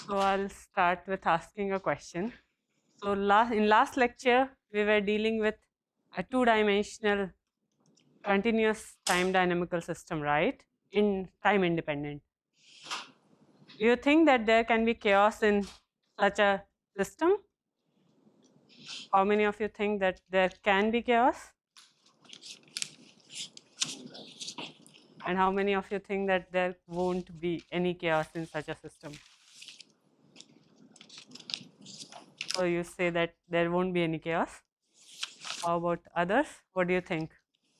So I'll start with asking a question. So in last lecture, we were dealing with a two-dimensional continuous time dynamical system, right? In time independent. Do you think that there can be chaos in such a system? How many of you think that there can be chaos? And how many of you think that there won't be any chaos in such a system? So you say that there won't be any chaos. How about others? What do you think?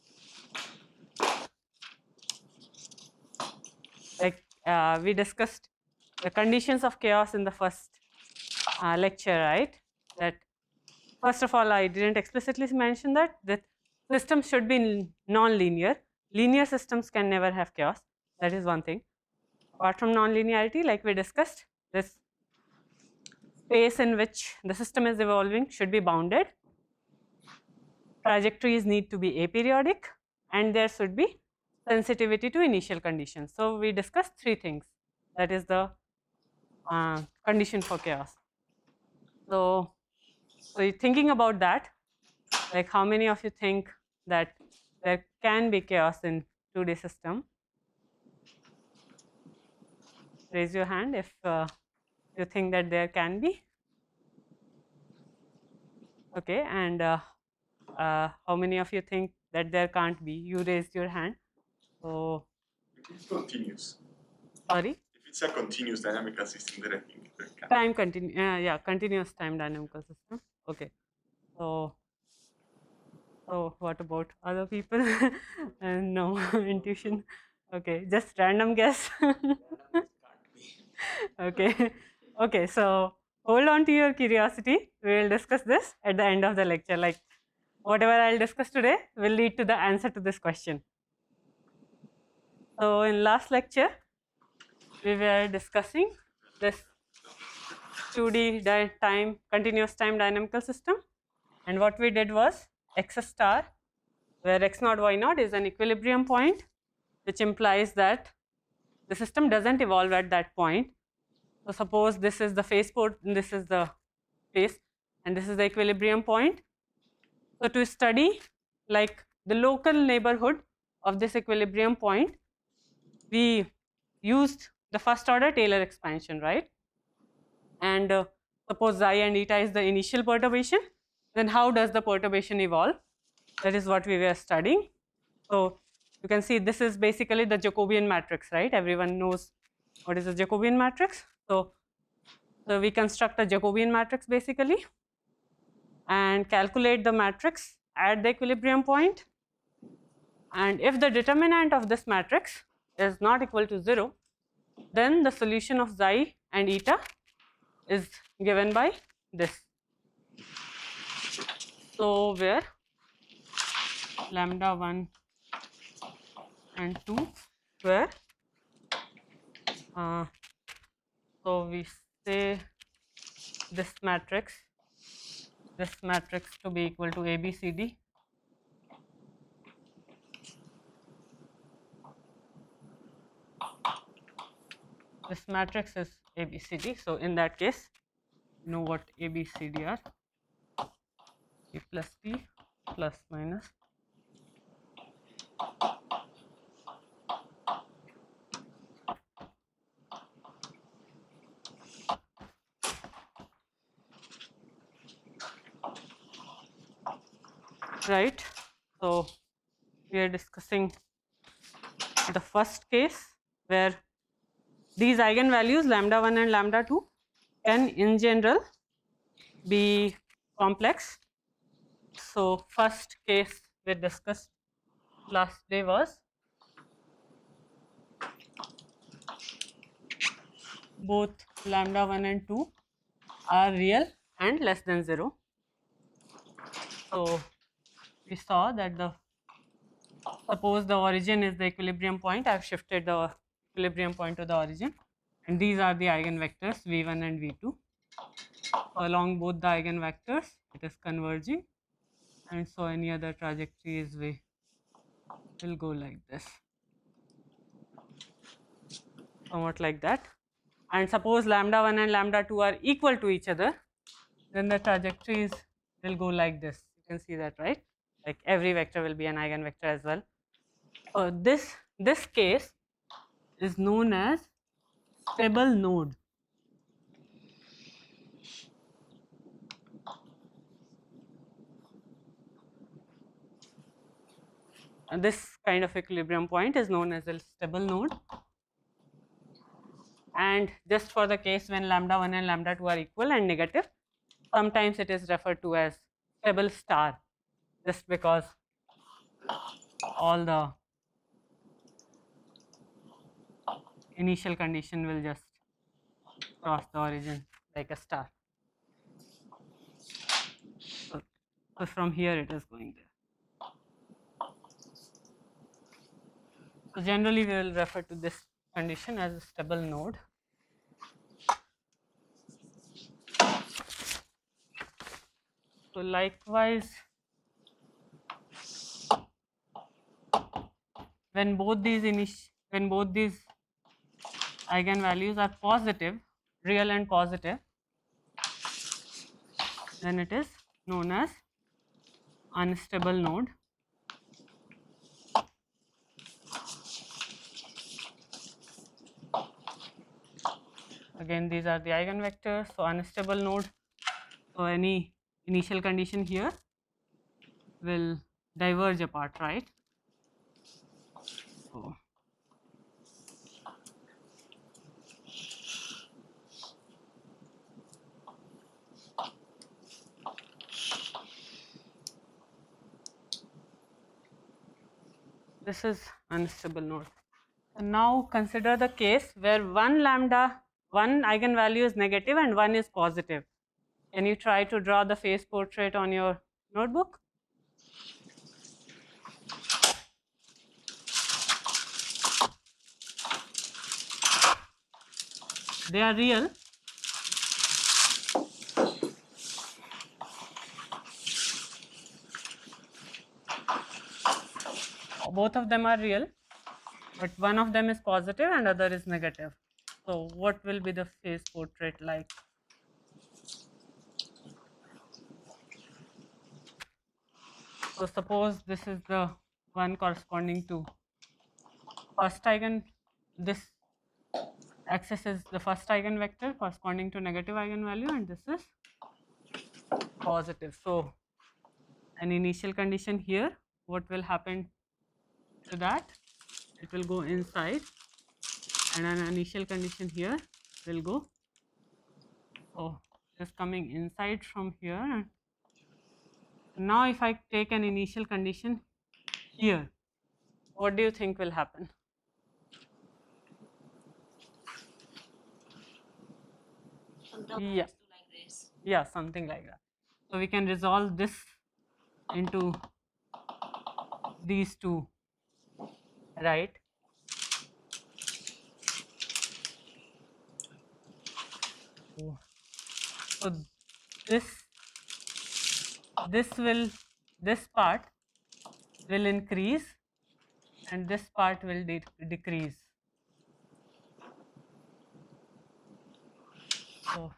Like we discussed the conditions of chaos in the first lecture, right? That first of all, I didn't explicitly mention that systems should be non-linear. Linear systems can never have chaos. That is one thing. Apart from non-linearity, like we discussed, this space in which the system is evolving should be bounded. Trajectories need to be aperiodic, and there should be sensitivity to initial conditions. So we discussed three things. That is the condition for chaos. So you're thinking about that, like how many of you think that there can be chaos in 2D system? Raise your hand if you think that there can be. Okay, and how many of you think that there can't be? You raised your hand. So it's continuous. Sorry? If it's a continuous dynamical system, then I think there can. Time yeah, continuous time dynamical system. Okay. So what about other people? No intuition. Okay, just random guess. Okay. Okay, so hold on to your curiosity. We will discuss this at the end of the lecture. Like whatever I'll discuss today will lead to the answer to this question. So in last lecture, we were discussing this 2D continuous time dynamical system, and what we did was x star, where x naught y naught is an equilibrium point, which implies that the system doesn't evolve at that point. So suppose this is the phase port, and this is the phase, and this is the equilibrium point. So to study like the local neighborhood of this equilibrium point, we used the first order Taylor expansion, right? And suppose xi and eta is the initial perturbation, then how does the perturbation evolve? That is what we were studying. So you can see this is basically the Jacobian matrix, right? Everyone knows what is a Jacobian matrix. So we construct a Jacobian matrix basically and calculate the matrix at the equilibrium point. And if the determinant of this matrix is not equal to 0, then the solution of xi and eta is given by this. So where lambda 1 and 2, where so we say this matrix to be equal to ABCD. This matrix is ABCD. So in that case, you know what ABCD are: A plus B plus minus right. So we are discussing the first case where these eigenvalues lambda 1 and lambda 2 can in general be complex. So first case we discussed last day was both lambda 1 and 2 are real and less than 0. So we saw that suppose the origin is the equilibrium point. I have shifted the equilibrium point to the origin, and these are the eigenvectors v1 and v2. So along both the eigenvectors it is converging, and so any other trajectory will go like this, somewhat like that. and suppose lambda 1 and lambda 2 are equal to each other, then the trajectories will go like this. You can see that, right? Like every vector will be an eigenvector as well. So this case is known as stable node. And this kind of equilibrium point is known as a stable node. And just for the case when lambda 1 and lambda 2 are equal and negative, sometimes it is referred to as stable star, just because all the initial condition will just cross the origin like a star. So from here it is going there. So generally we will refer to this condition as a stable node. So likewise, when both these eigenvalues are positive, real and positive, then it is known as unstable node. Again, these are the eigenvectors. So unstable node, so any initial condition here will diverge apart, right? So this is unstable node. And now consider the case where one eigenvalue is negative and one is positive. Can you try to draw the phase portrait on your notebook? They are real. Both of them are real, but one of them is positive and other is negative. So what will be the phase portrait like? So suppose this is the one corresponding to first this axis is the first eigenvector corresponding to negative eigenvalue, and this is positive. So an initial condition here, what will happen to that? It will go inside, and an initial condition here will go, oh, just coming inside from here. Now if I take an initial condition here, what do you think will happen? Yeah, yeah, something like that. So we can resolve this into these two, right? So this part will increase and this part will decrease. So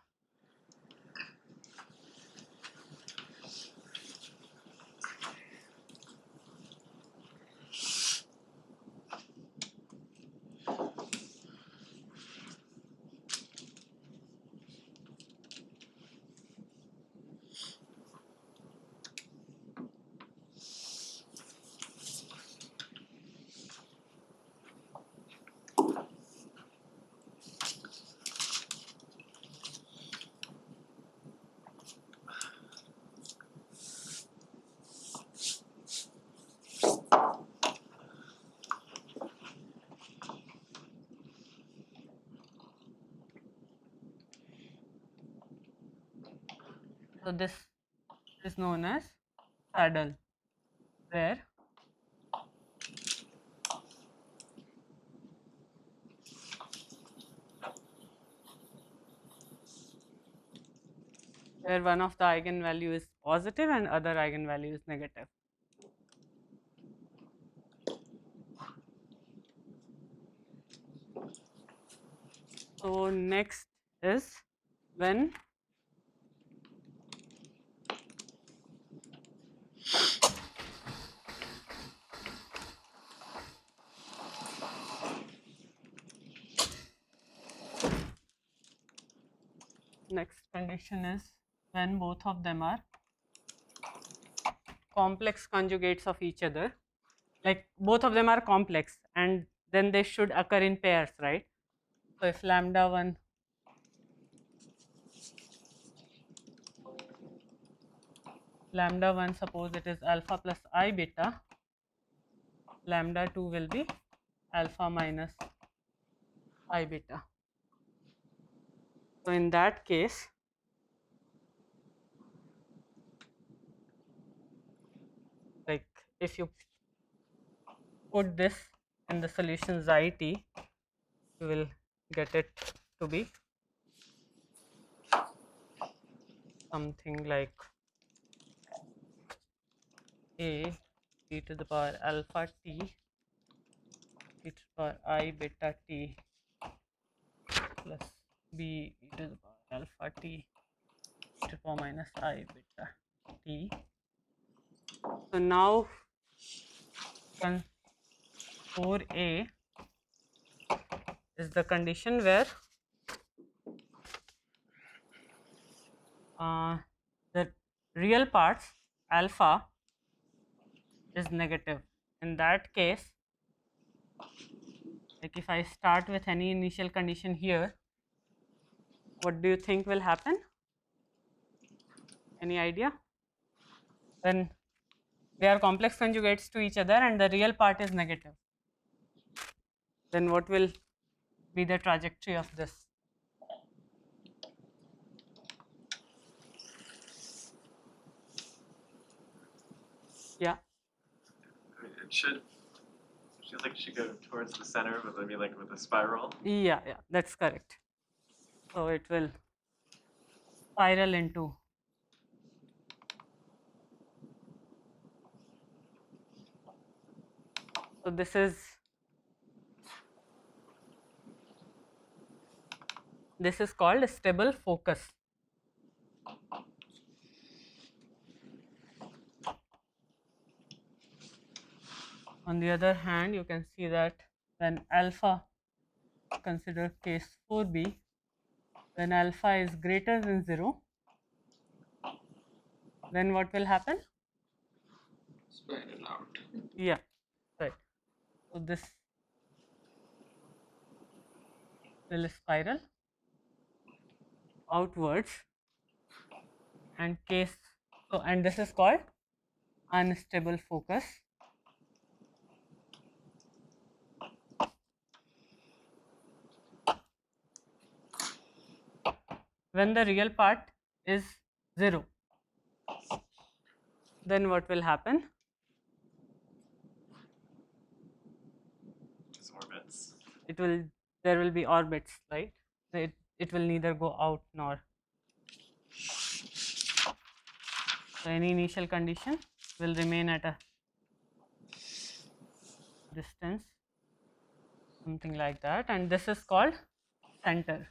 this is known as saddle, where one of the eigenvalue is positive and other eigenvalue is negative. So next is when next condition is when both of them are complex conjugates of each other, like both of them are complex, and then they should occur in pairs, right? So if lambda 1 suppose it is alpha plus I beta, lambda 2 will be alpha minus I beta. So in that case, like if you put this in the solution xi t, you will get it to be something like a e to the power alpha t e to the power I beta t plus b e to the power alpha t e to the power minus I beta t. So now 4a is the condition where the real parts alpha is negative. In that case, like if I start with any initial condition here, what do you think will happen? Any idea? When they are complex conjugates to each other and the real part is negative, then what will be the trajectory of this? Yeah. It should feels like it should go towards the center, but maybe like with a spiral. Yeah, that's correct. So it will spiral into so this is called a stable focus. On the other hand, you can see that when alpha, consider case 4b, when alpha is greater than 0, then what will happen? Spiral out. Yeah, right. So this will spiral outwards, and and this is called unstable focus. When the real part is 0, then what will happen? Just orbits. There will be orbits, right? It will neither go out nor. So any initial condition will remain at a distance, something like that, and this is called center.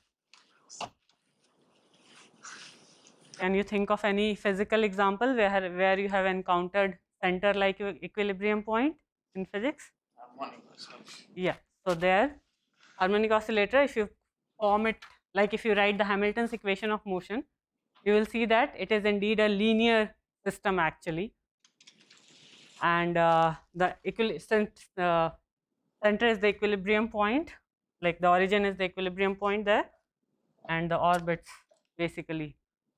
Can you think of any physical example where you have encountered center like equilibrium point in physics? Yeah. So there, harmonic oscillator, if you form it like if you write the Hamilton's equation of motion, you will see that it is indeed a linear system actually, and the center is the equilibrium point, like the origin is the equilibrium point there, and the orbits basically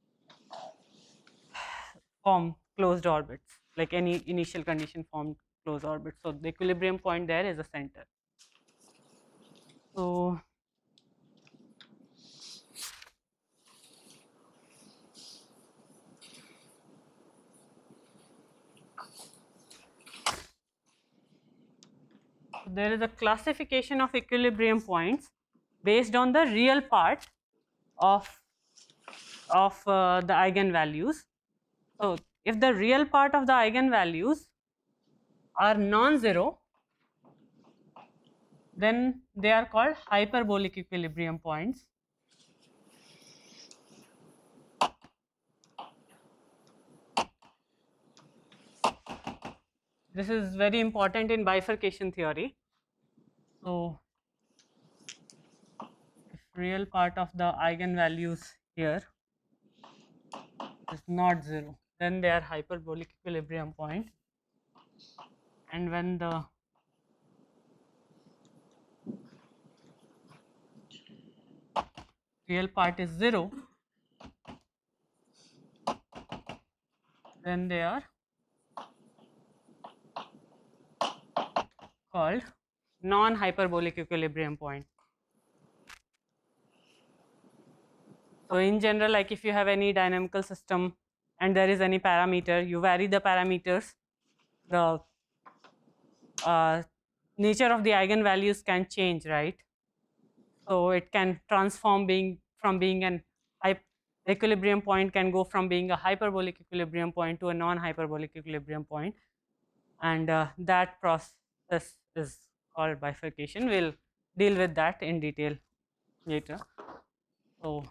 form closed orbits, like any initial condition formed closed orbits. So the equilibrium point there is a center. So there is a classification of equilibrium points based on the real part of the eigenvalues. So if the real part of the eigenvalues are non-zero, then they are called hyperbolic equilibrium points. This is very important in bifurcation theory. So, if real part of the eigenvalues here is not 0, then they are hyperbolic equilibrium point, and when the real part is 0, then they are called non-hyperbolic equilibrium point. So, in general, like if you have any dynamical system and there is any parameter, you vary the parameters, the nature of the eigenvalues can change, right? So, it can transform from being an equilibrium point can go from being a hyperbolic equilibrium point to a non-hyperbolic equilibrium point, and that process is called bifurcation. We will deal with that in detail later. So,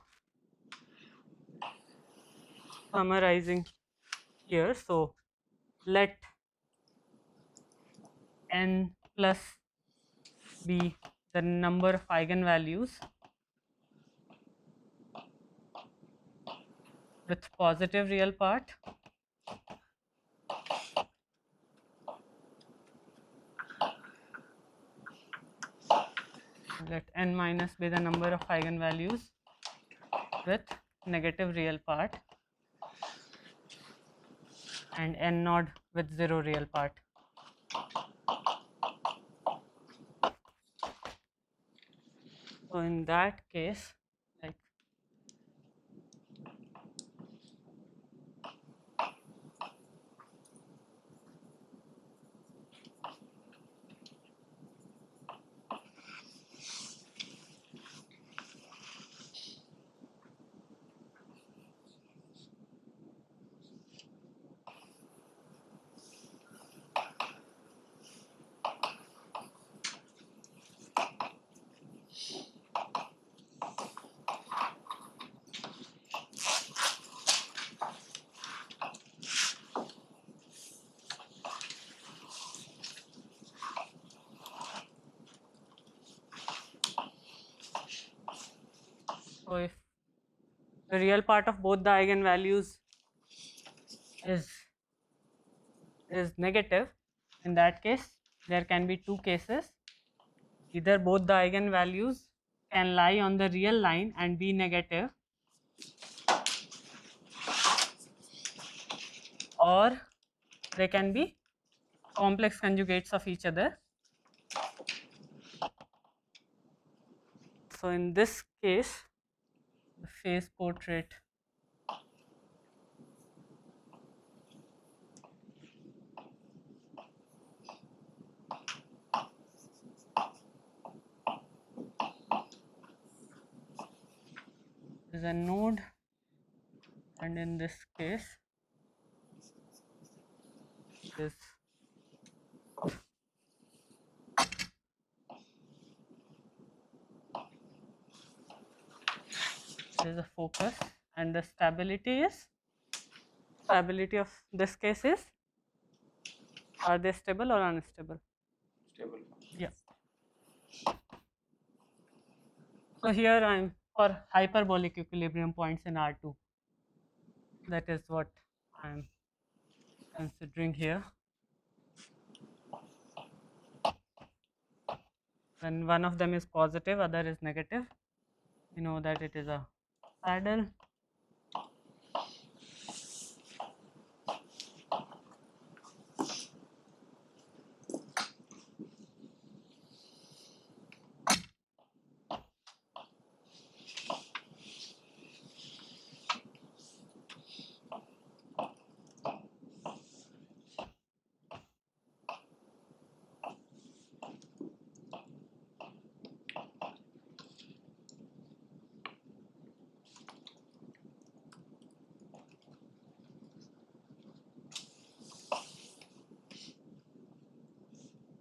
summarizing here, so let n plus be the number of eigenvalues with positive real part, let n minus be the number of eigenvalues with negative real part, and n naught with 0 real part. So, in that case, like so if the real part of both the eigenvalues is negative, in that case there can be two cases. Either both the eigenvalues can lie on the real line and be negative, or they can be complex conjugates of each other. So, in this case, the phase portrait is a node, and in this case this is a focus, and the stability of this case is, are they stable or unstable? Stable. Yeah. So, here I am for hyperbolic equilibrium points in R2, that is what I am considering here. When one of them is positive, other is negative, you know that it is a saddle.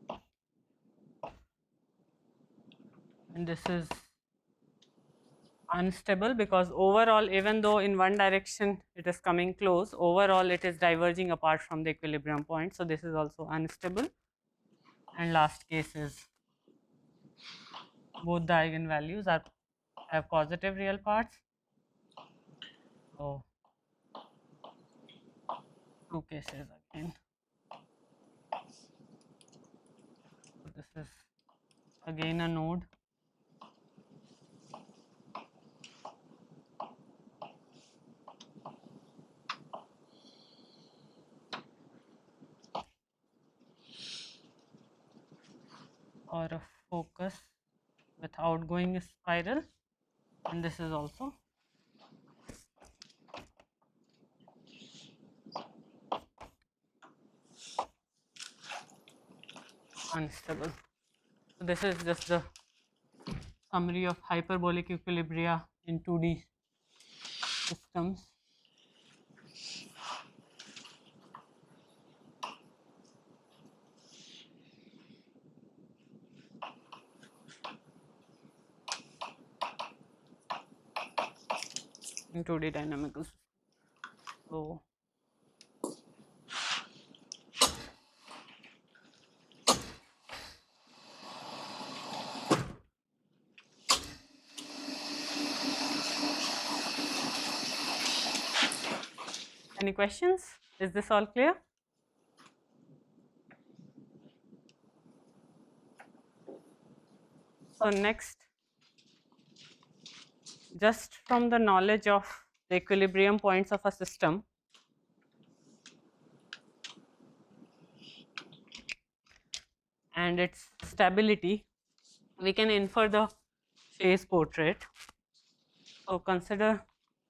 And this is unstable because overall, even though in one direction it is coming close, overall it is diverging apart from the equilibrium point. So this is also unstable. And last case is both the eigenvalues have positive real parts. So two cases again. So this is again a node. Or a focus with outgoing spiral, and this is also unstable. So this is just the summary of hyperbolic equilibria in 2D systems. In 2D dynamical systems. So any questions? Is this all clear? So next, just from the knowledge of the equilibrium points of a system, and its stability, we can infer the phase portrait. So consider,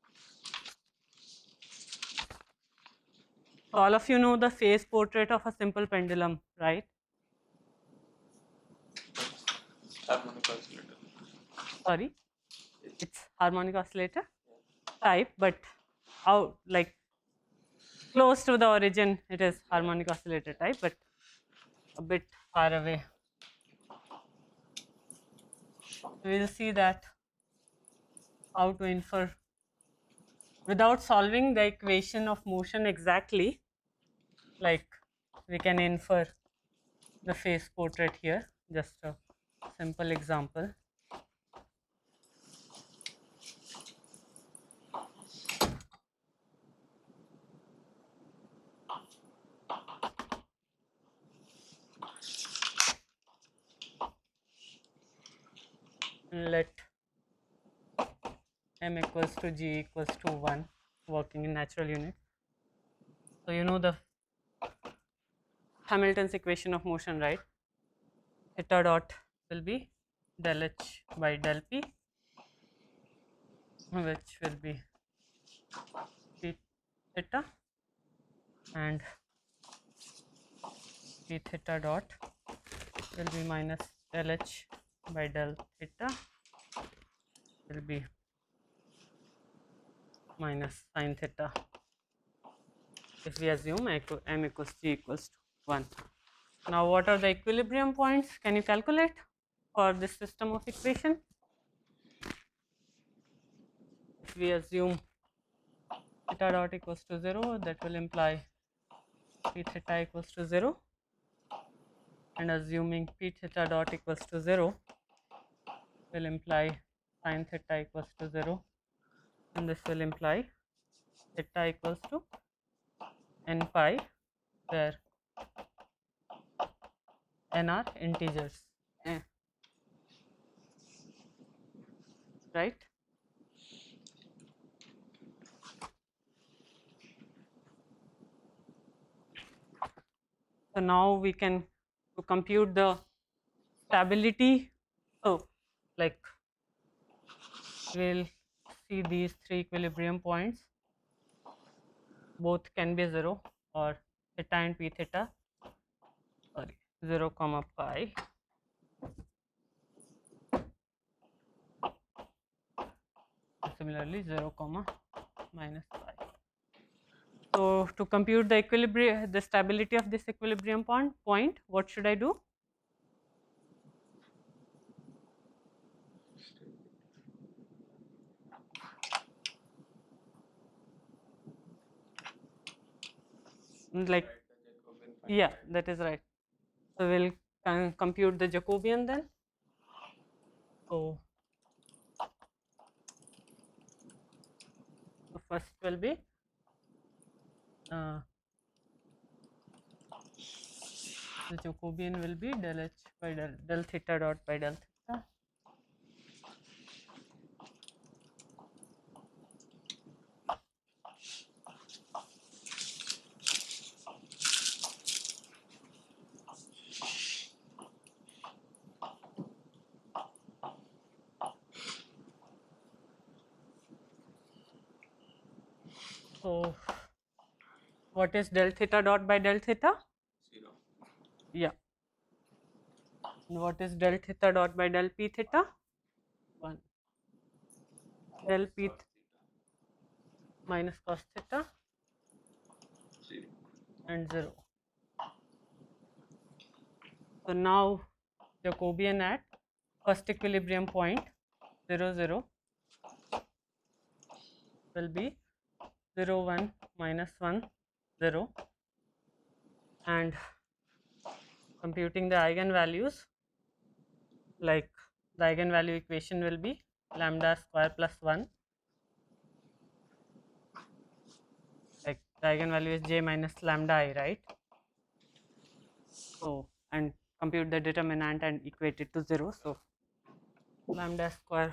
all of you know the phase portrait of a simple pendulum, right? Harmonic oscillator. Sorry, it's harmonic oscillator type, but out like close to the origin it is harmonic oscillator type, but a bit far away. We will see that how to infer without solving the equation of motion exactly, like we can infer the phase portrait here, just a simple example. Let m equals to g equals to 1, working in natural unit. So you know the Hamilton's equation of motion, right? Theta dot will be del h by del p, which will be p theta, and p theta dot will be minus del h by del theta, will be minus sin theta if we assume m equals g equals to 1. Now what are the equilibrium points? Can you calculate for this system of equation? If we assume theta dot equals to 0, that will imply p theta equals to 0, and assuming p theta dot equals to 0 will imply sin theta equals to 0, and this will imply theta equals to n pi, where n are integers, right? So now we can to compute the stability. So like we'll see these three equilibrium points, both can be 0 or theta and p theta, sorry, 0 comma pi, similarly 0 comma minus pi. So to compute the equilibrium, the stability of this equilibrium point, what should I do? like, yeah, that is right. So we'll compute the Jacobian then. So the first will be the Jacobian will be del h by del theta dot by del theta. So what is del theta dot by del theta? 0. Yeah. And what is del theta dot by del p theta? 1. Del p minus cos theta 0. and 0. So now Jacobian at first equilibrium point 0 0 will be 0 1 minus 1 0, and computing the eigenvalues, like the eigenvalue equation will be lambda square plus 1, like the eigenvalue is j minus lambda I, right? So, and compute the determinant and equate it to 0. So lambda square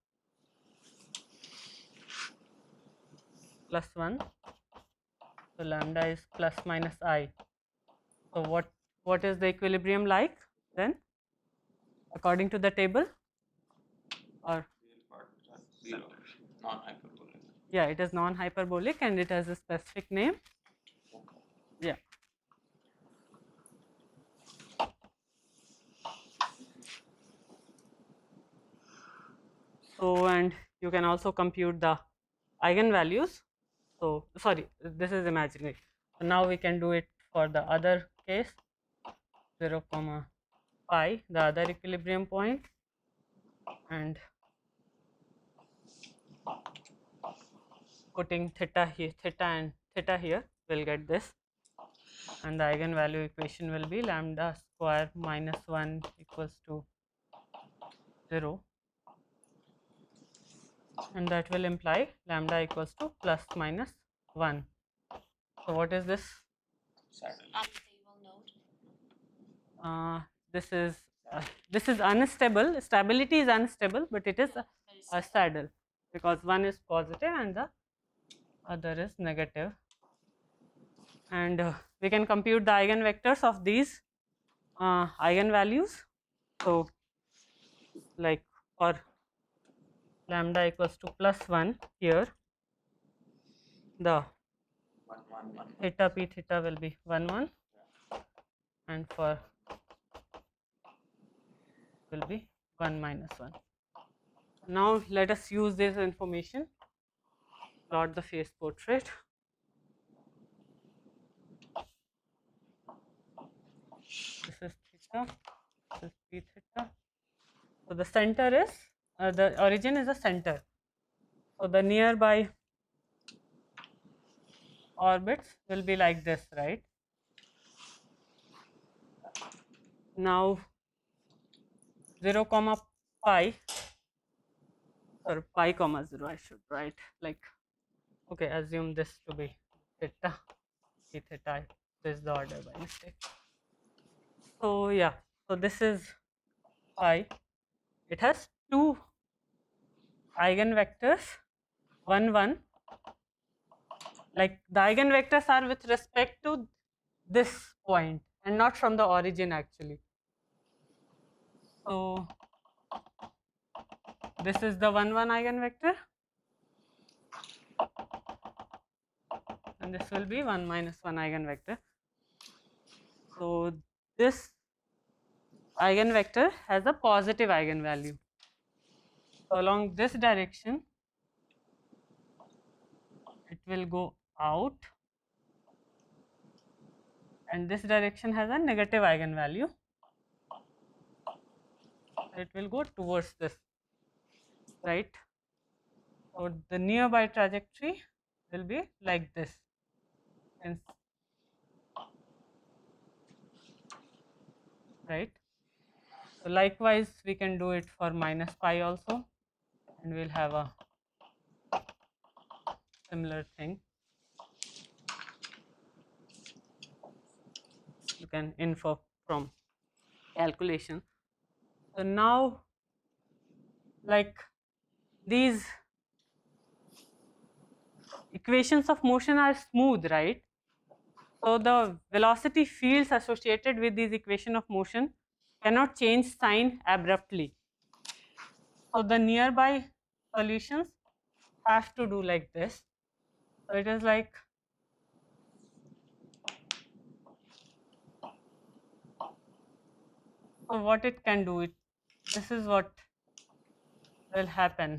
plus 1, so lambda is plus minus I. So what is the equilibrium like then, according to the table? Or Real part 0. Non-hyperbolic. yeah, it is non-hyperbolic and it has a specific name. Yeah. So, and you can also compute the eigenvalues. So sorry, this is imaginary. So now we can do it for the other case, 0 comma pi, the other equilibrium point, and putting theta and theta here, we'll get this, and the eigenvalue equation will be lambda square minus 1 equals to 0, and that will imply lambda equals to plus minus 1. So what is this? Unstable node. This is unstable. Stability is unstable, but it is a saddle, because one is positive and the other is negative. And we can compute the eigenvectors of these eigenvalues. So like for lambda equals to plus 1 here, the 1 1 1. theta p theta will be 1 1, and for will be 1 minus 1. Now let us use this information, plot the phase portrait. This is theta, this is p theta. So the center is the origin is a center. So the nearby orbits will be like this, right? Now 0 comma pi, or pi comma 0, I should write, like, okay, assume this to be theta, p theta, this is the order by mistake. So yeah, so this is pi. It has two eigenvectors, 1 1, like the eigenvectors are with respect to this point and not from the origin actually. So this is the 1 1 eigenvector, and this will be 1 minus 1 eigenvector. So this eigenvector has a positive eigenvalue. So along this direction, it will go out, and this direction has a negative eigenvalue. It will go towards this, right? So the nearby trajectory will be like this, and right? So likewise, we can do it for minus pi also, and we'll have a similar thing. You can infer from calculation. So now, like these equations of motion are smooth, right? So the velocity fields associated with these equation of motion cannot change sign abruptly. So the nearby solutions have to do like this. So it is like so what it can do, this is what will happen.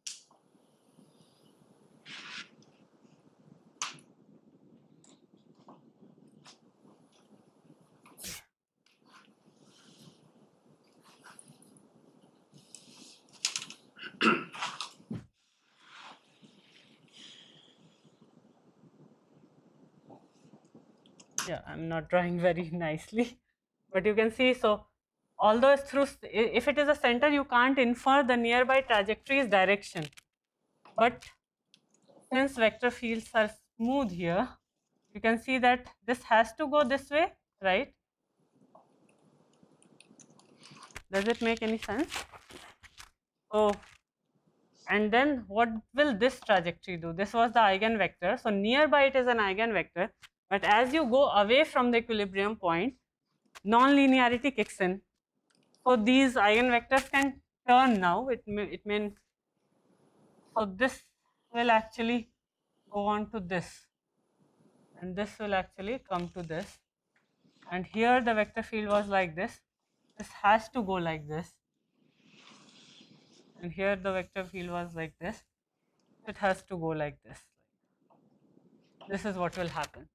Yeah, I'm not drawing very nicely, but you can see. So although it's through, if it is a center, you can't infer the nearby trajectory's direction. But since vector fields are smooth here, you can see that this has to go this way, right? Does it make any sense? So, and then what will this trajectory do? This was the eigenvector. So nearby it is an eigenvector, but as you go away from the equilibrium point, non-linearity kicks in. So these eigenvectors can turn now. It means so this will actually go on to this, and this will actually come to this. And here the vector field was like this. This has to go like this. And here the vector field was like this. It has to go like this. This is what will happen.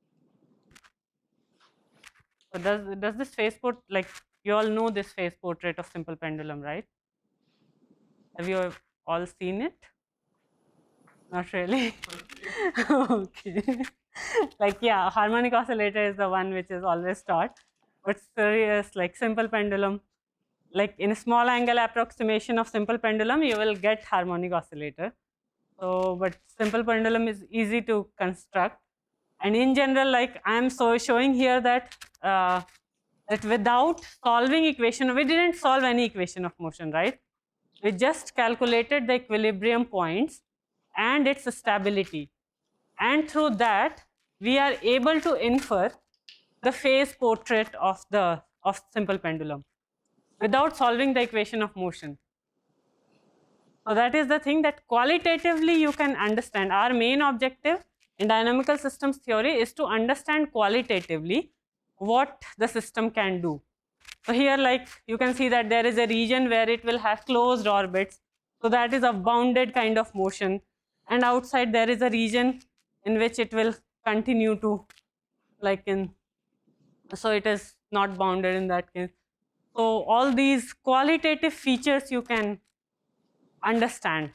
So does this phase like you all know this phase portrait of simple pendulum, right? Have you all seen it? Not really. Okay. Like yeah, harmonic oscillator is the one which is always taught, but serious like simple pendulum, like in a small angle approximation of simple pendulum, you will get harmonic oscillator. So, but simple pendulum is easy to construct, and in general, like I am showing here that that without solving equation, we didn't solve any equation of motion, right? We just calculated the equilibrium points and its stability, and through that we are able to infer the phase portrait of simple pendulum without solving the equation of motion. So that is the thing that qualitatively you can understand. Our main objective in dynamical systems theory is to understand qualitatively what the system can do. So here like you can see that there is a region where it will have closed orbits. So that is a bounded kind of motion, and outside there is a region in which it will continue to like in, so it is not bounded in that case. So all these qualitative features you can understand.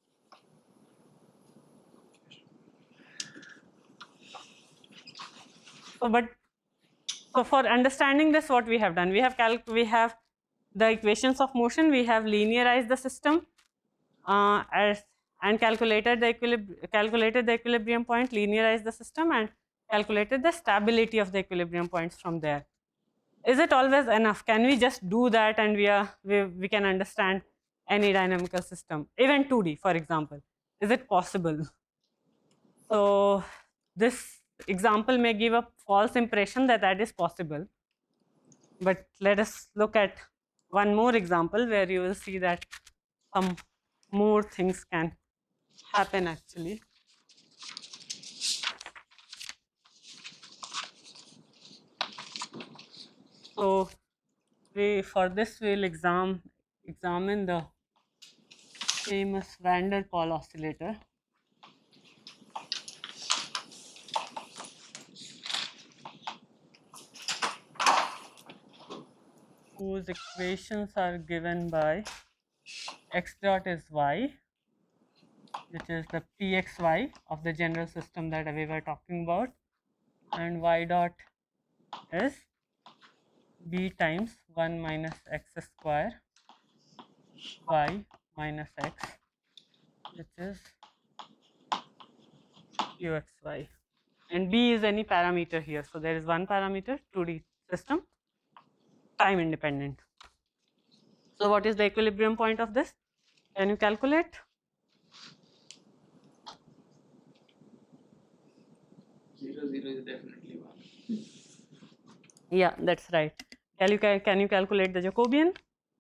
So for understanding this, what we have done, we have the equations of motion, we have linearized the system and calculated the equilibrium point, linearized the system, and calculated the stability of the equilibrium points from there. Is it always enough? Can we just do that and we can understand any dynamical system, even 2D, for example? Is it possible? So this example may give a false impression that that is possible, but let us look at one more example where you will see that some more things can happen actually. So for this we'll examine the famous Van der Pol oscillator. Whose equations are given by x dot is y, which is the pxy of the general system that we were talking about, and y dot is b times 1 minus x square y minus x, which is qxy. And b is any parameter here. So there is one parameter, 2D system, time independent. So what is the equilibrium point of this? Can you calculate? 0, 0 is definitely 1. Yeah, that's right. Can you calculate the Jacobian?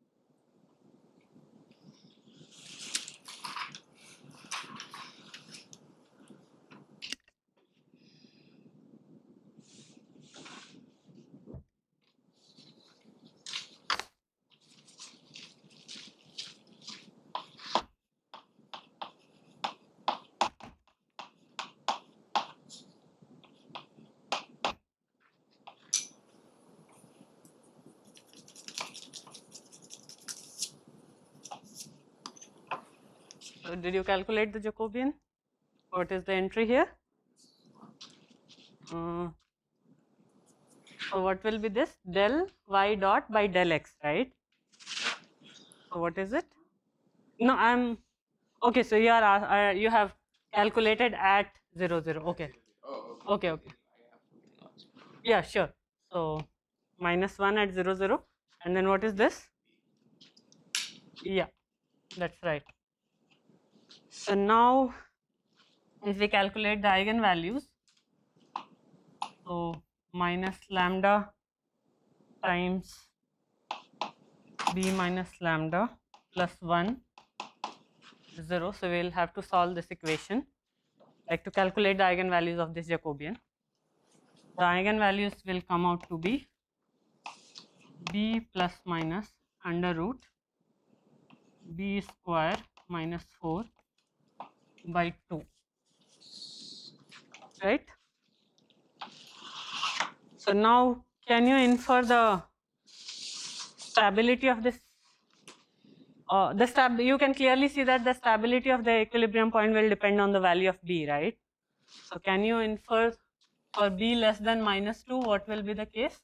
So did you calculate the Jacobian? What is the entry here? So what will be this? Del y dot by del x, right? So what is it? No, I'm okay. So you have calculated at 0, 0. Okay. Oh, Okay. I have to notch. Yeah, sure. So minus 1 at 0, 0. And then what is this? Yeah, that's right. So now if we calculate the eigenvalues, so minus lambda times b minus lambda plus 1 0. So we will have to solve this equation, like to calculate the eigenvalues of this Jacobian. The eigenvalues will come out to be b plus minus under root b square minus 4 by 2, right? So now can you infer the stability of this? You can clearly see that the stability of the equilibrium point will depend on the value of b, right? So can you infer for b less than minus 2, what will be the case?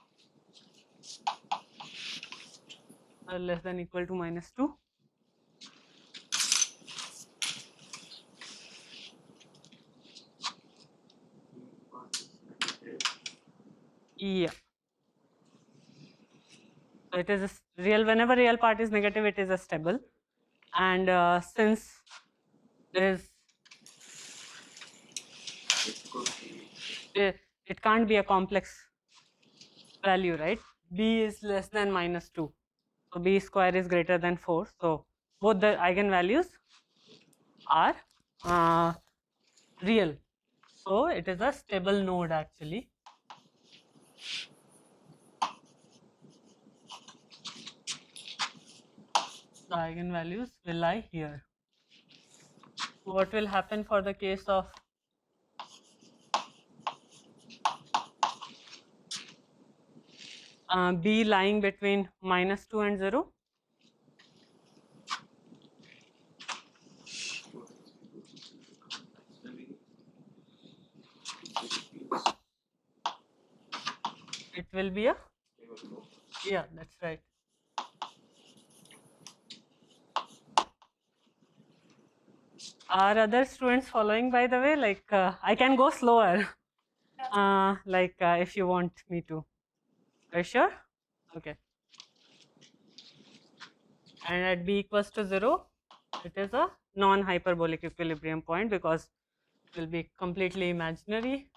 Less than equal to minus 2. Yeah. So it is a real, whenever real part is negative, it is a stable. And since there is, it can't be a complex value, right? B is less than minus 2. So b square is greater than 4. So both the eigenvalues are real. So it is a stable node actually. The eigenvalues will lie here. What will happen for the case of b lying between minus 2 and 0? It will be a, yeah, that's right. Are other students following, by the way? Like I can go slower, if you want me to. Are you sure? Okay. And at b equals to 0, it is a non-hyperbolic equilibrium point because it will be completely imaginary.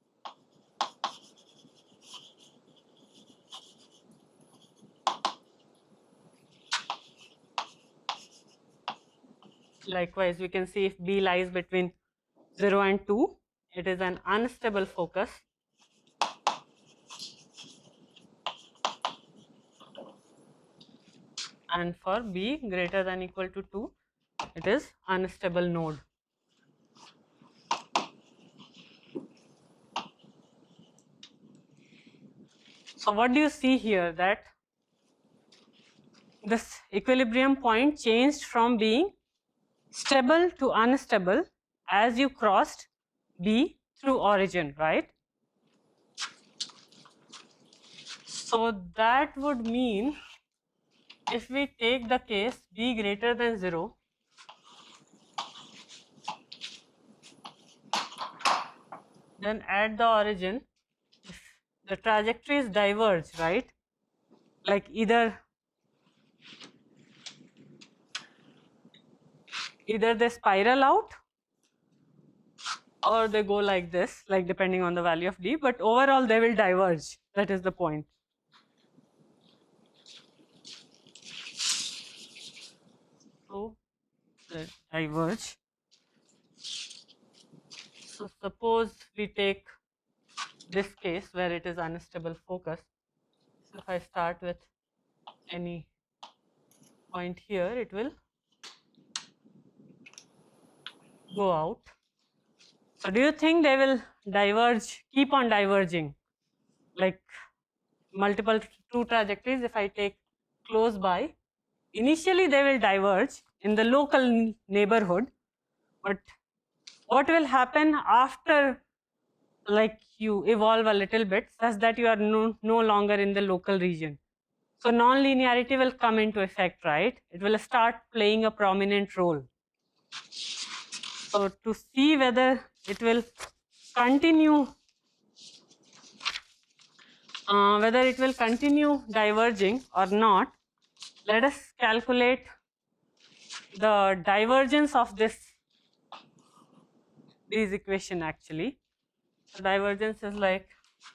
Likewise, we can see if b lies between 0 and 2, it is an unstable focus. And for b greater than equal to 2, it is unstable node. So what do you see here? That this equilibrium point changed from being stable to unstable as you crossed b through origin, right? So that would mean if we take the case b greater than 0, then at the origin, if the trajectories diverge, right? Like either they spiral out or they go like this, like depending on the value of d, but overall they will diverge. That is the point. So they diverge. So suppose we take this case where it is unstable focus. So if I start with any point here, it will go out. So do you think they will diverge, keep on diverging, like multiple two trajectories? If I take close by, initially they will diverge in the local neighborhood, but what will happen after, like you evolve a little bit such that you are no longer in the local region? So non-linearity will come into effect, right? It will start playing a prominent role. So to see whether it will continue, diverging or not, let us calculate the divergence of these equation actually. So divergence is like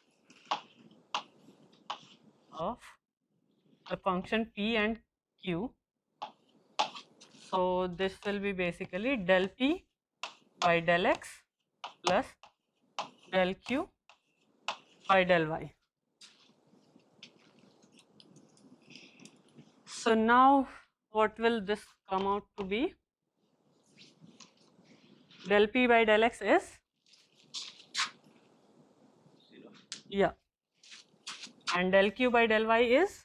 of the function p and q. So this will be basically del p by del x plus del q by del y. So now what will this come out to be? Del p by del x is 0. Yeah, and del q by del y is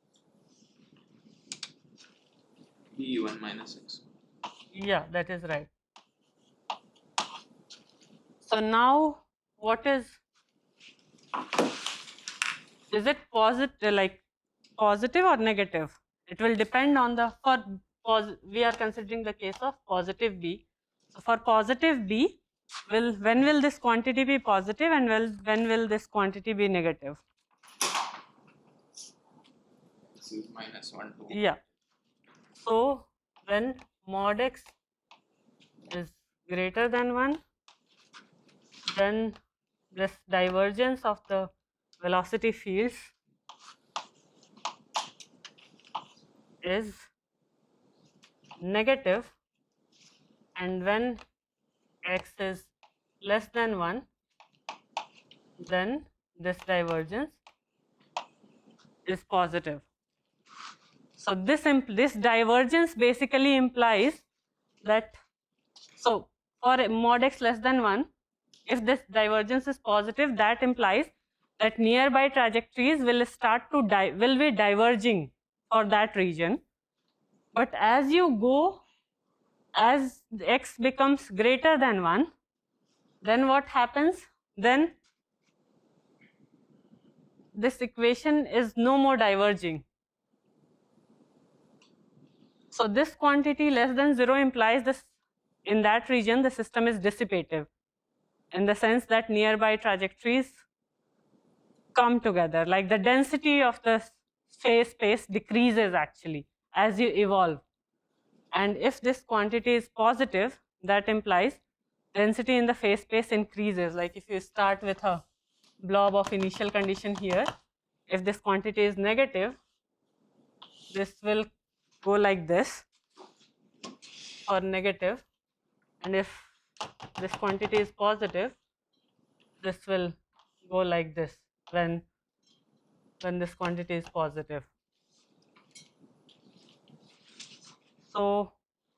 B1 minus x. Yeah, that is right. So now what is it positive, like positive or negative? It will depend on the, we are considering the case of positive b. So for positive b, when will this quantity be positive and when will this quantity be negative? This is minus 1, 2. Yeah. So when mod x is greater than 1, then this divergence of the velocity fields is negative, and when x is less than 1, then this divergence is positive. So this divergence basically implies that, so for mod x less than 1, if this divergence is positive, that implies that nearby trajectories will be diverging for that region. But as x becomes greater than 1, then what happens? Then this equation is no more diverging. So this quantity less than 0 implies this, in that region the system is dissipative, in the sense that nearby trajectories come together, like the density of the phase space decreases actually as you evolve. And if this quantity is positive, that implies density in the phase space increases. Like if you start with a blob of initial condition here, if this quantity is negative, this will go like this or negative, and if this quantity is positive, this will go like this when this quantity is positive. So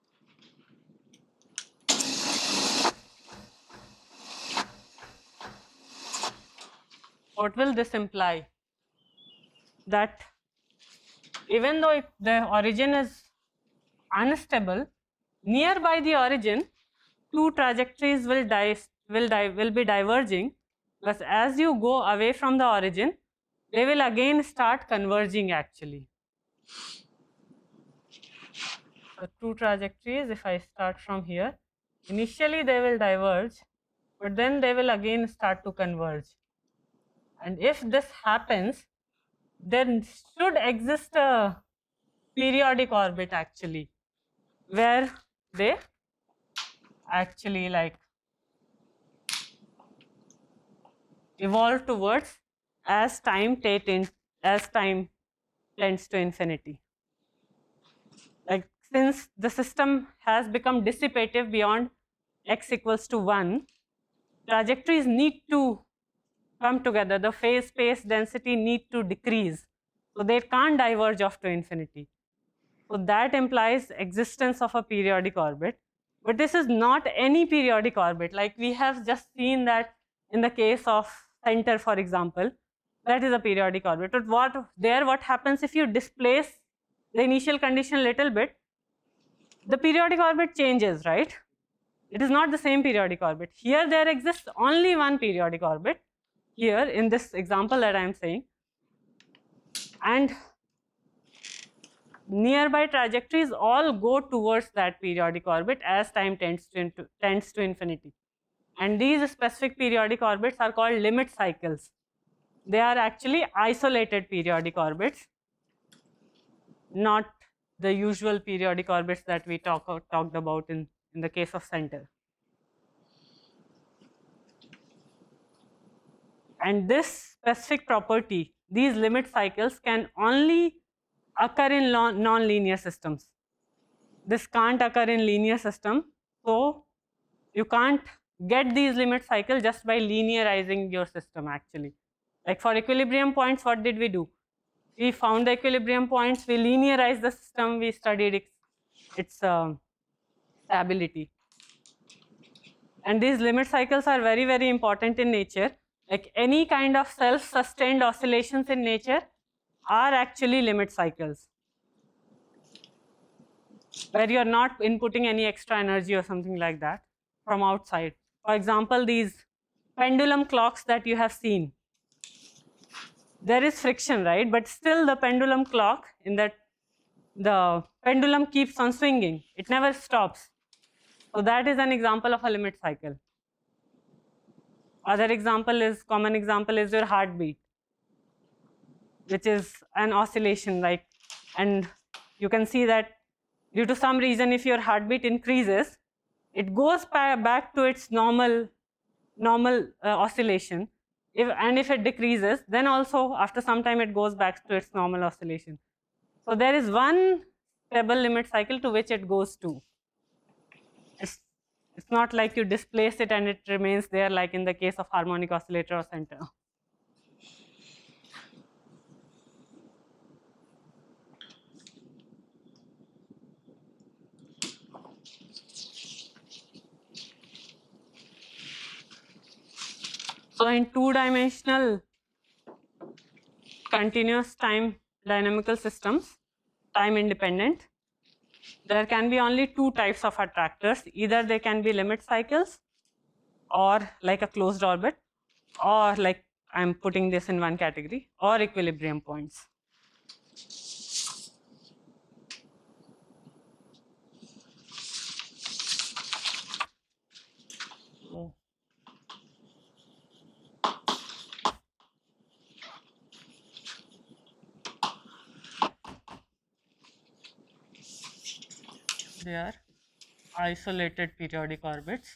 what will this imply? That even though the origin is unstable, nearby the origin, two trajectories will be diverging, but as you go away from the origin, they will again start converging actually. So two trajectories, if I start from here, initially they will diverge, but then they will again start to converge. And if this happens, then should exist a periodic orbit actually, where they actually like evolve towards as time tends to infinity. Like since the system has become dissipative beyond x equals to 1, trajectories need to come together. The phase space density need to decrease. So they can't diverge off to infinity. So that implies existence of a periodic orbit. But this is not any periodic orbit. Like we have just seen that in the case of center, for example, that is a periodic orbit. But what happens if you displace the initial condition a little bit? The periodic orbit changes, right? It is not the same periodic orbit. Here there exists only one periodic orbit, here in this example that I am saying, and nearby trajectories all go towards that periodic orbit as time tends to infinity. And these specific periodic orbits are called limit cycles. They are actually isolated periodic orbits, not the usual periodic orbits that we talked about in the case of center. And this specific property, these limit cycles, can only occur in non-linear systems. This can't occur in linear system, so you can't get these limit cycles just by linearizing your system actually. Like for equilibrium points, what did we do? We found the equilibrium points, we linearized the system, we studied its stability. And these limit cycles are very, very important in nature. Like any kind of self-sustained oscillations in nature are actually limit cycles, where you are not inputting any extra energy or something like that from outside. For example, these pendulum clocks that you have seen, there is friction, right? But still the pendulum clock, in that the pendulum keeps on swinging, it never stops. So that is an example of a limit cycle. Other example is, common example is your heartbeat, which is an oscillation, like, and you can see that due to some reason, if your heartbeat increases, it goes back to its normal oscillation. If it decreases, then also after some time it goes back to its normal oscillation. So there is one stable limit cycle to which it goes to. It's not like you displace it and it remains there, like in the case of harmonic oscillator or center. So in two-dimensional continuous time dynamical systems, time independent, there can be only two types of attractors. Either they can be limit cycles, or like a closed orbit, or like I'm putting this in one category, or equilibrium points. They are isolated periodic orbits.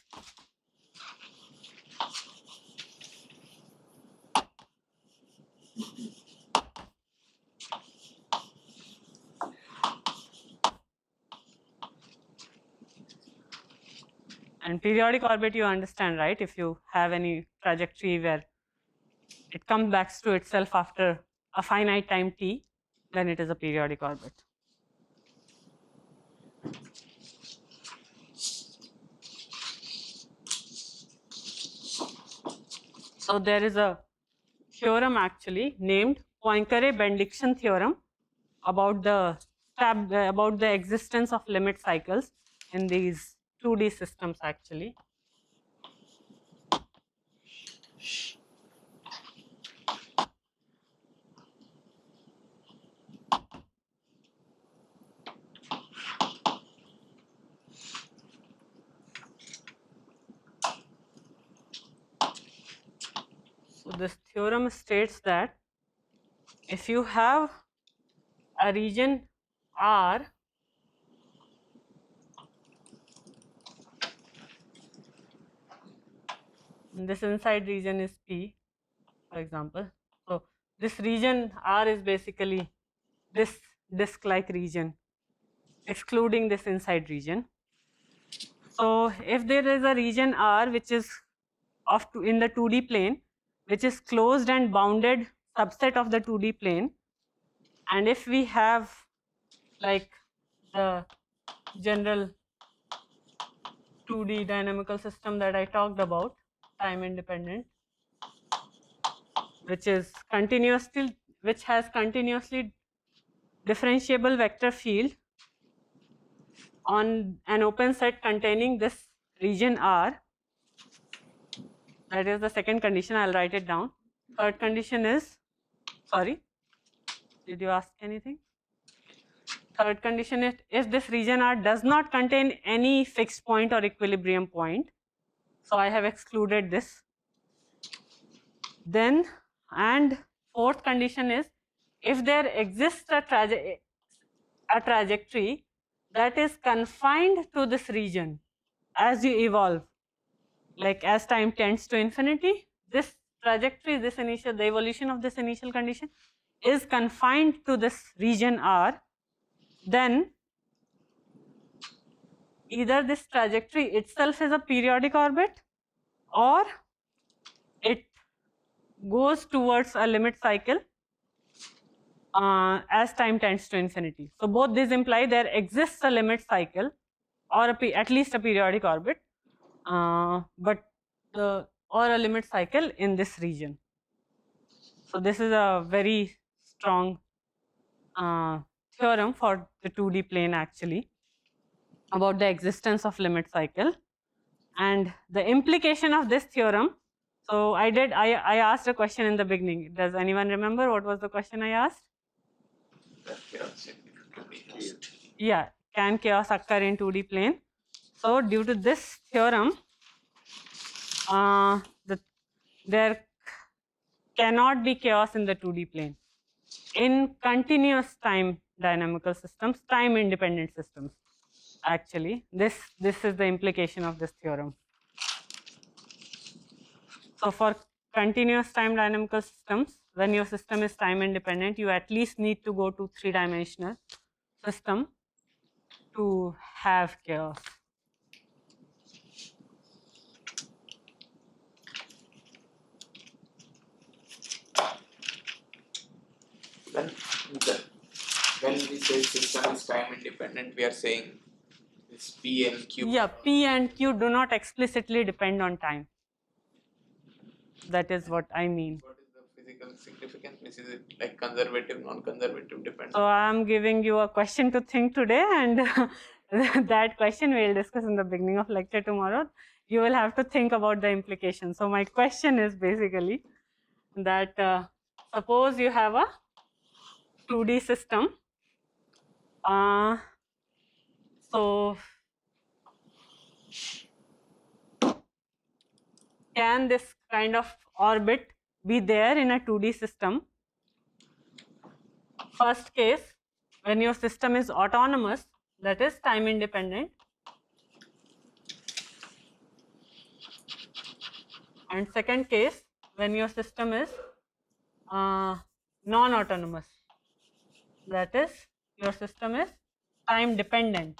And periodic orbit, you understand, right? If you have any trajectory where it comes back to itself after a finite time t, then it is a periodic orbit. So there is a theorem actually named Poincare-Bendixson theorem about the existence of limit cycles in these 2D systems actually. So this theorem states that if you have a region R and this inside region is P, for example. So this region R is basically this disk-like region, excluding this inside region. So if there is a region R which is in the 2D plane, which is closed and bounded subset of the 2D plane, and if we have like the general 2D dynamical system that I talked about, time independent, which has continuously differentiable vector field on an open set containing this region R. That is the second condition. I'll write it down. Third condition is, sorry, did you ask anything? Third condition is if this region R does not contain any fixed point or equilibrium point. So I have excluded this. Then, and fourth condition is if there exists a trajectory that is confined to this region as you evolve, like as time tends to infinity, this trajectory, the evolution of this initial condition is confined to this region R, then either this trajectory itself is a periodic orbit or it goes towards a limit cycle as time tends to infinity. So both these imply there exists a limit cycle or at least a periodic orbit, or a limit cycle in this region. So this is a very strong theorem for the 2D plane actually about the existence of limit cycle. And the implication of this theorem, so I asked a question in the beginning. Does anyone remember what was the question I asked? Yeah, can chaos occur in 2D plane? So due to this theorem, there cannot be chaos in the 2D plane in continuous time dynamical systems, time independent systems. Actually, this is the implication of this theorem. So for continuous time dynamical systems, when your system is time independent, you at least need to go to 3-dimensional system to have chaos. When we say system is time independent, we are saying this P and Q. Yeah, P and Q do not explicitly depend on time. That is what I mean. What is the physical significance? Is it like conservative, non-conservative dependent? So I am giving you a question to think today, and that question we will discuss in the beginning of lecture tomorrow. You will have to think about the implications. So my question is basically that suppose you have a 2D system. So can this kind of orbit be there in a 2D system? First case, when your system is autonomous, that is time independent. And second case, when your system is non-autonomous, that is your system is time dependent.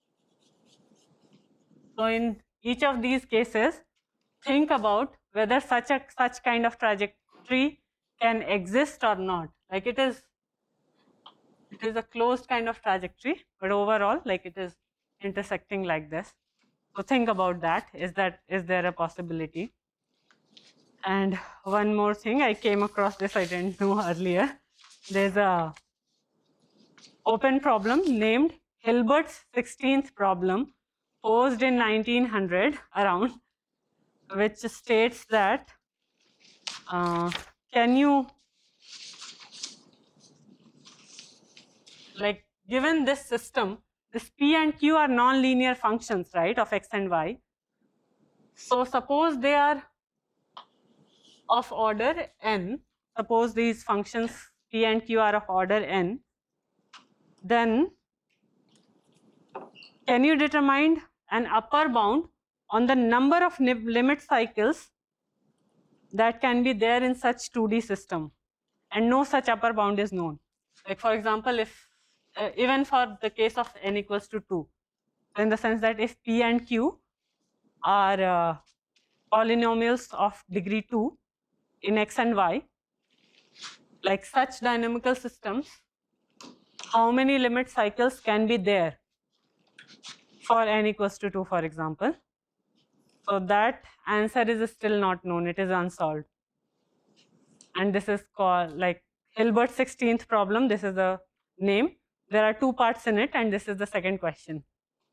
So in each of these cases, think about whether such kind of trajectory can exist or not. Like it is a closed kind of trajectory, but overall, like it is intersecting like this. So think about that. Is there a possibility? And one more thing, I came across this, I didn't know earlier. There's a open problem named Hilbert's 16th problem, posed in 1900 around, which states that can you, like given this system, this P and Q are non-linear functions, right, of x and y. So suppose they are of order n, suppose these functions p and q are of order n, then can you determine an upper bound on the number of limit cycles that can be there in such 2D system? And no such upper bound is known. Like for example, if even for the case of n equals to 2, in the sense that if p and q are polynomials of degree 2 in x and y, like such dynamical systems, how many limit cycles can be there for n equals to 2, for example? So that answer is still not known, it is unsolved. And this is called like Hilbert's 16th problem. This is the name. There are 2 parts in it, and this is the second question.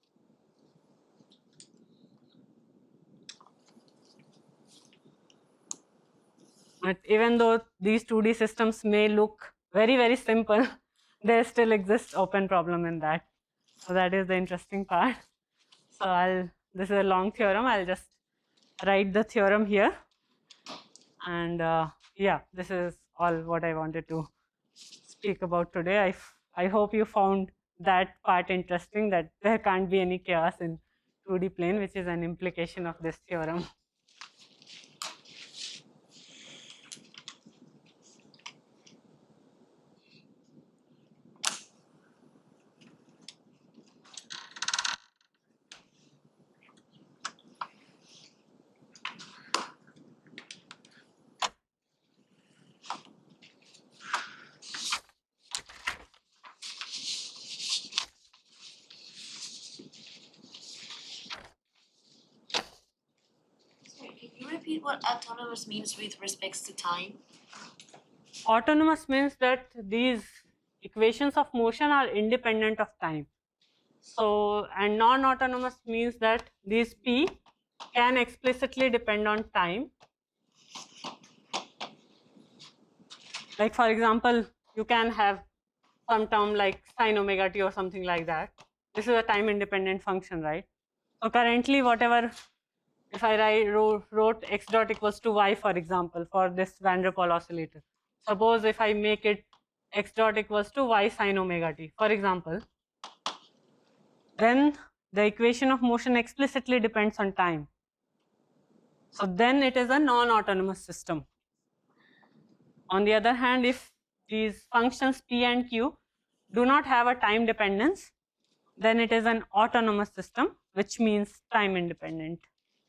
But even though these 2D systems may look very, very simple, there still exists open problem in that. So that is the interesting part. So this is a long theorem. I'll just write the theorem here. And yeah, this is all what I wanted to speak about today. I hope you found that part interesting, that there can't be any chaos in 2D plane, which is an implication of this theorem. Sorry, can you repeat what autonomous means with respects to time? Autonomous means that these equations of motion are independent of time. So, and non-autonomous means that these P can explicitly depend on time. Like for example, you can have some term like sine omega t or something like that. This is a time independent function, right? So currently whatever, if I wrote x dot equals to y, for example, for this van der Pol oscillator, suppose if I make it x dot equals to y sine omega t, for example, then the equation of motion explicitly depends on time. So then it is a non-autonomous system. On the other hand, if these functions p and q do not have a time dependence, then it is an autonomous system, which means time independent.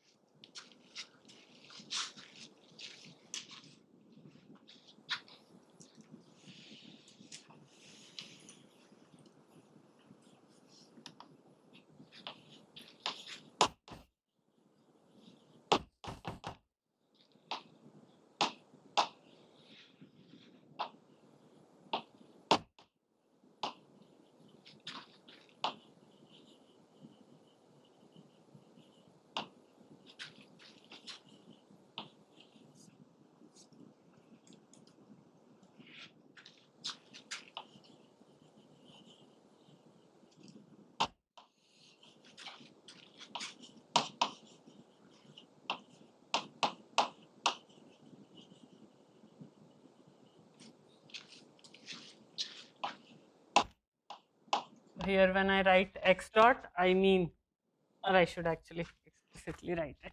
Here when I write x dot, I mean, or I should actually explicitly write it.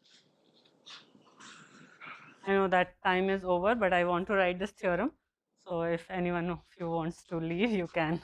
I know that time is over, but I want to write this theorem. So if anyone of you wants to leave, you can.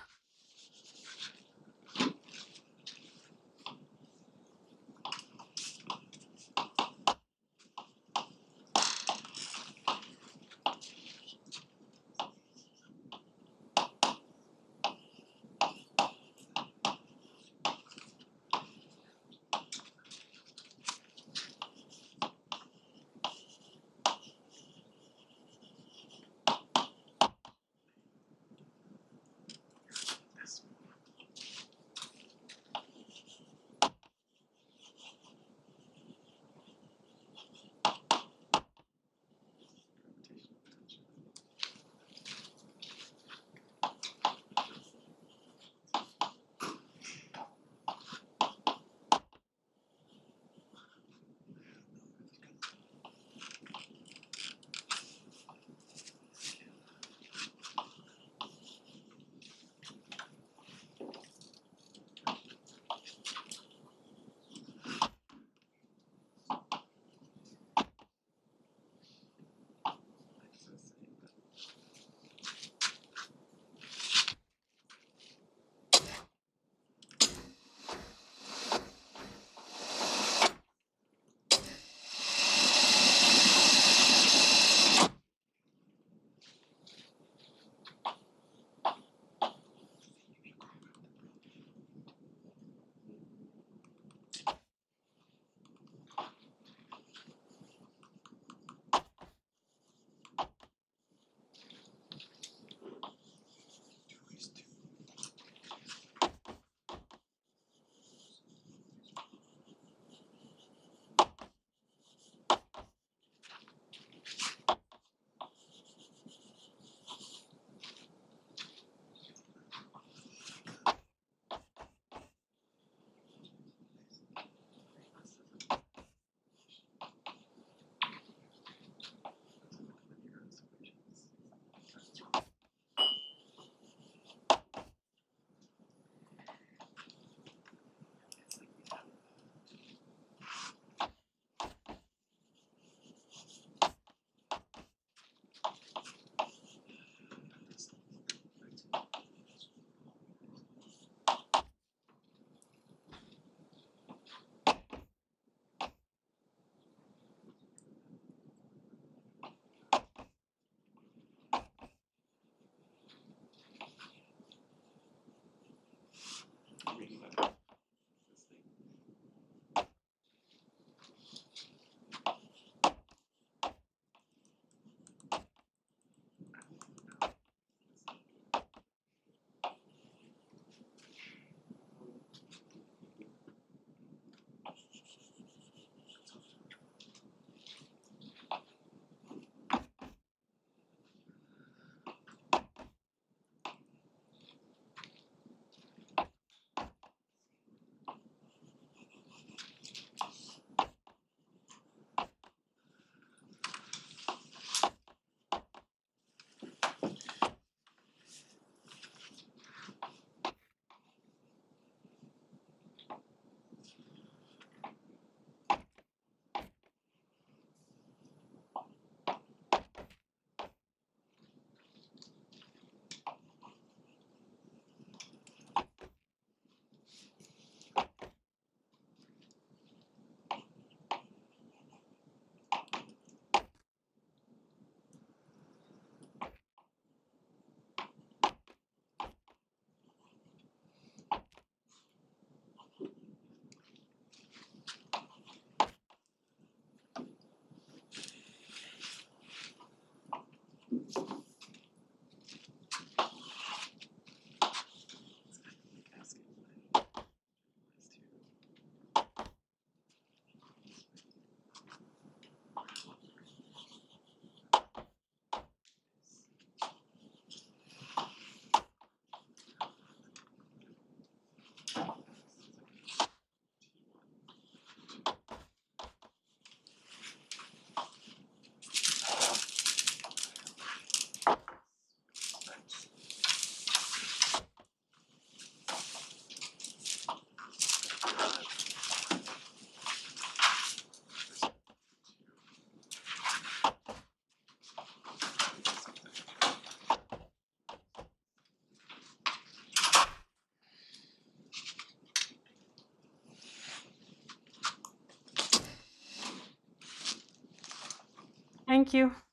Thank you.